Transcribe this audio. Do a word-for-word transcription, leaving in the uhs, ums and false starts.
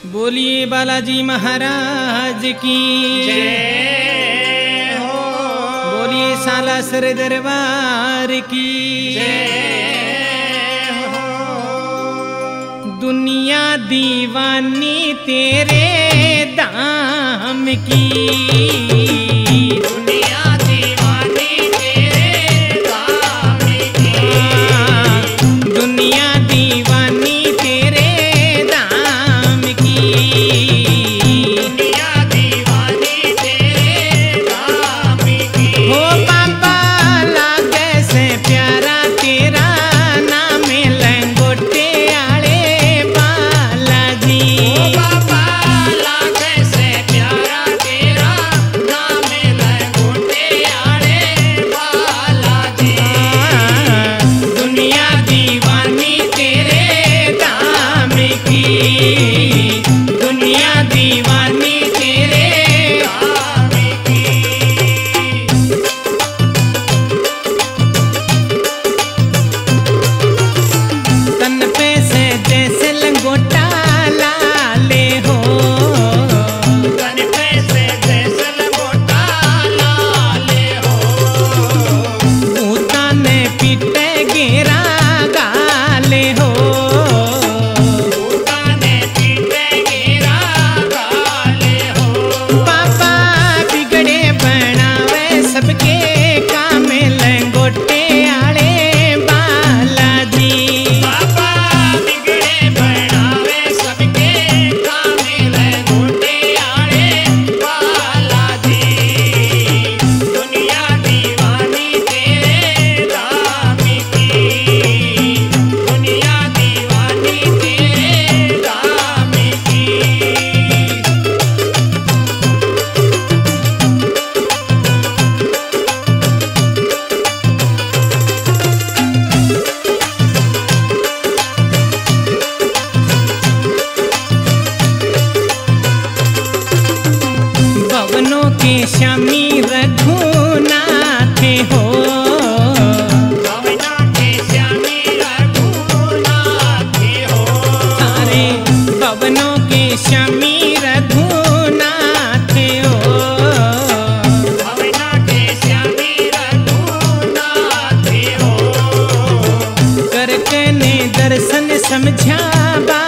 बोलिए बालाजी महाराज की जय हो। बोलिए सालासर दरबार की जय हो। दुनिया दीवानी तेरे दाम की, दुनिया दीवानी तेरे दाम की, दुनिया दीवानी तेरे दाम की, दुनिया दीवानी तेरे दाम की। हो बाबा लागे से प्यारा तेरा नाम लंगोटे आले बालाजी। ओ बाबा लागे से प्यारा तेरा नाम लंगोटे आले बालाजी। दुनिया दीवानी तेरे दाम की, दुनिया दीवानी तेरे दाम की। तन पे से जैसे लंगोटा लाले हो, तन पे से जैसे लंगोटा लाले हो, भूता ने पीटे गेरा गाले हो, भूता ने पीटे गिरा गाले हो। पापा बिगड़े बनावे सबके काम लंगोटे आले बालाजी। बाबा बिगड़े बनावे सबके काम लंगोटे आले बालाजी। दुनिया दीवानी तेरे दाम की, दुनिया दीवानी तेरे दाम की। भवनों के श्यामी रघुनाथ हो, भावना के श्यामी रघुनाथ हो, सारे भवनों के श्यामी रघुनाथ हो, भावना के श्यामी रघुनाथ हो। करके ने दर्शन समझा